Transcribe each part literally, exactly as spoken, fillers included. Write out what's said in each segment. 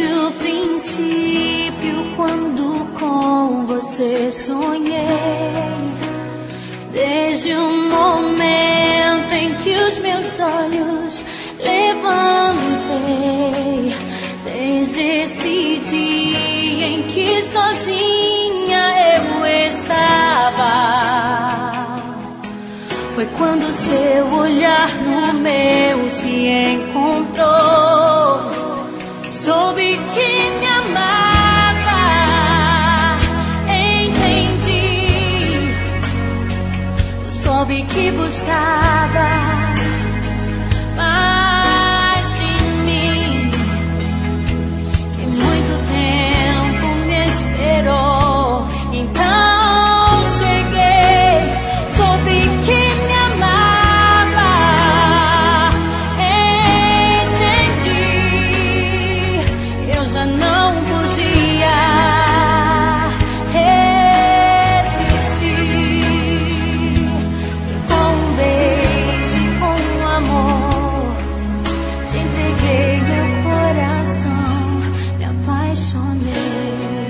Desde o princípio, quando com você sonhei, desde o momento em que os meus olhos levantei, desde esse dia em que sozinha eu estava, foi quando seu olhar no meu se encontrou. Soube que me amava, entendi. Soube que buscava mais de mim, que muito tempo me esperou. Então cheguei, soube que me amava, entendi. Eu já não podia resistir. E com um beijo e com um amor te entreguei meu coração, me apaixonei.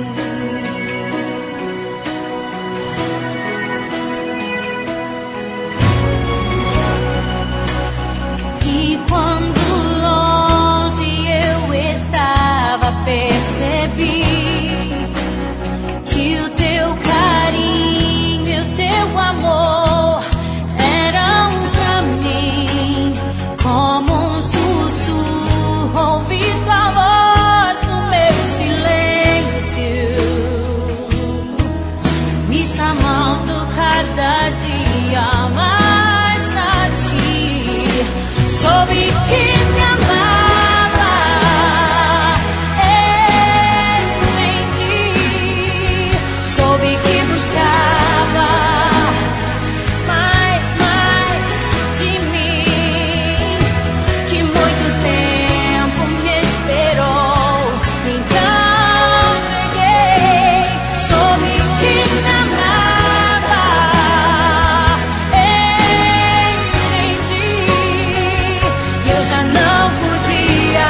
E quando longe eu estava, percebi que o teu carinho e o teu amor eram pra mim como um sussurro. Ouvi tua voz no meu silêncio, me chamando cada dia mais pra ti. Soube que me amava, entendi. Soube que buscava mais, mais de mim, que muito tempo me esperou. Então cheguei, soube que me amava, entendi. E eu já não podia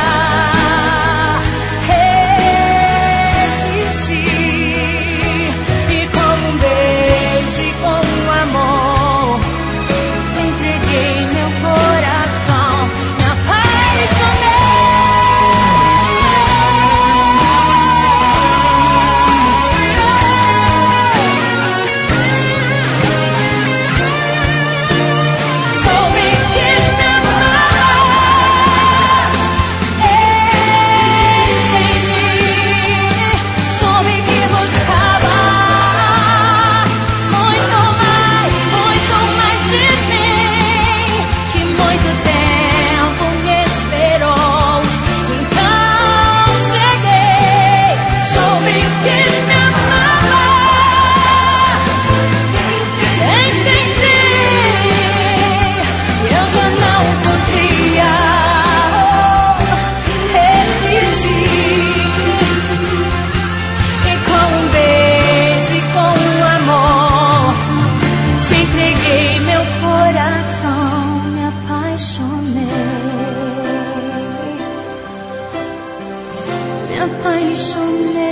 resistir. E com um beijo e com um amor te entreguei meu coração, me apaixonei. Soube que me amava, entendi. Soube que buscava muito mais, muito mais de mim, que muito tempo me esperou. Então cheguei, soube que me amava, entendi. Eu já não podia resistir. E com um beijo e com um amor te entreguei meu coração, me apaixonei, me apaixonei.